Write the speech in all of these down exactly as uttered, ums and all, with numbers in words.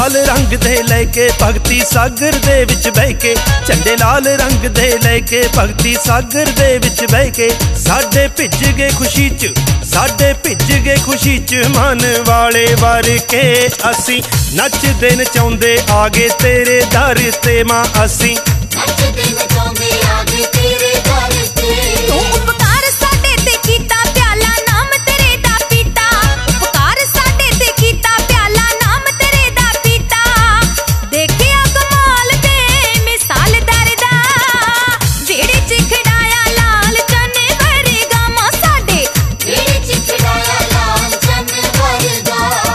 लाल रंग दे लैके भगती सागर दे विच बह के, झंडे लाल रंग दे लैके भगती सागर दे विच बह के, साडे भिज गए खुशी च, साडे भिज गए खुशी च मन वाले वर के। असी नचदे नचाउंदे आ गए तेरे दर ते मां, असी नचदे नचाउंदे आ गए तेरे दर ते। तू उपकार साडे ते कीता प्याला नाम तेरे दा पीता, उपकार साडे ते कीता प्याला नाम तेरे दा पीता। देखिया कमाल दे मिसाल दरदा, जेड़े च खड़ाया लाल चन्ने वरगा मां साडे, जेड़े च खड़ाया लाल चन्ने वरगा।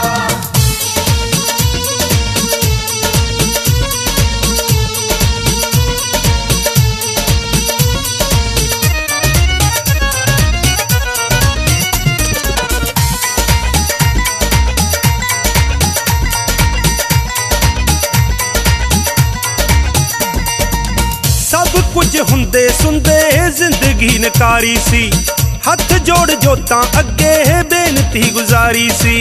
सब कुछ हुंदे सुंदे जिंदगी नकारी सी, हथ जोड़ जोतां अगे बेनती गुजारी सी।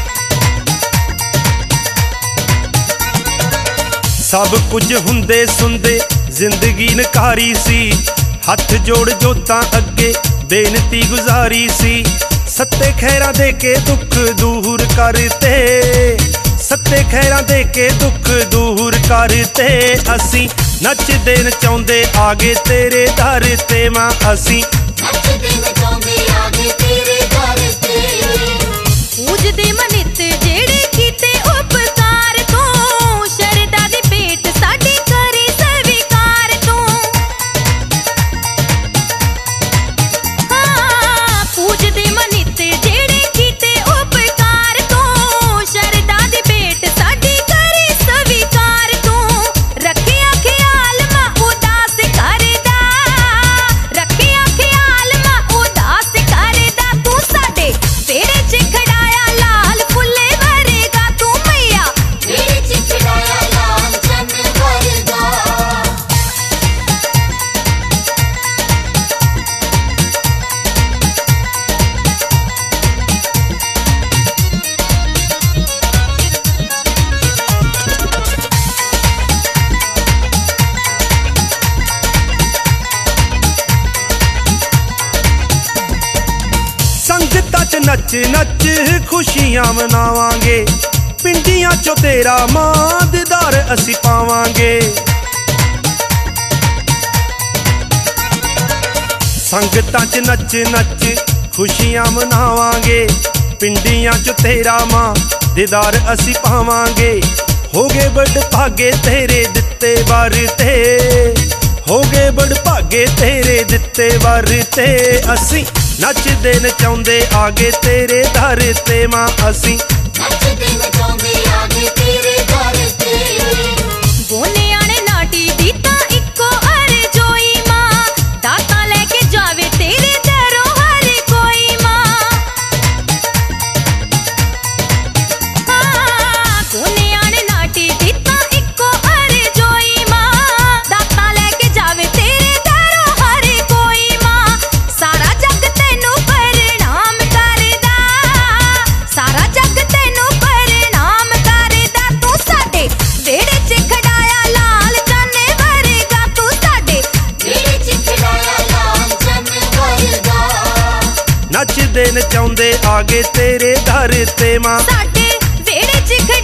सब कुछ हुंदे सुंदे जिंदगी नकारी सी, हथ जोड़ जोतां अगे बेनती गुजारी सी। सत्ते खैरा दे के दुख दूर करते, सत्ते खैरा दे के दुख दूर करते। असी नचदे नचाउंदे आ गए तेरे दर ते मां, असी नचदे नचाउंदे आ गए तेरे दर ते। पूजदे मनित जेड़े कीते उपकार तू, शरदा दी भेंट साडी करे स्वीकार तू। हाँ पूजदे मनित जेड़े कीते उपकार तू, शरदा दी भेंट साडी करे स्वीकार तू। रखिया ख्याल मां उदास करदा, रखिया ख्याल मां उदास करदा। तू साडे तेरे च खड़ाया लाल फुल्ले वरगा तू मैया, जेड़े च खड़ाया लाल चन्ने वरगा। संगतां च नच नच खुशियां मनावांगे, पिंडियां चो तेरा मां दीदार असी पावांगे। संगतां च नच नच खुशियां मनावांगे, पिंडियां चो तेरा मां दीदार असी पावांगे। हो गए बड़ भागे तेरे दित्ते वर ते, हो गए बड़ भागे तेरे दित्ते वर ते। असी नचदे नचाउंदे आ गए तेरे दर ते मां, असी नचदे नचाउंदे आ गए तेरे दर ते। बोने आने नाटी दी तां इक्को अर्जोई मां, दाता लेके जावे तेरे दरों हर कोई मां। हाँ बोने आने नाटी दी तां इक्को अर्जोई मां, दाता लेके जावे तेरे दरों हर कोई मां। सारा जग तैनू प्रणाम करदा, सारा जग तैनू प्रणाम करदा। तू साडे वेड़े च खड़ाया लाल चन्ने वरगा, तू साडे जेड़े च खड़ाया लाल चन्ने वरगा। नचदे नचाउंदे आ गए तेरे दर ते मां, साडे वेड़े च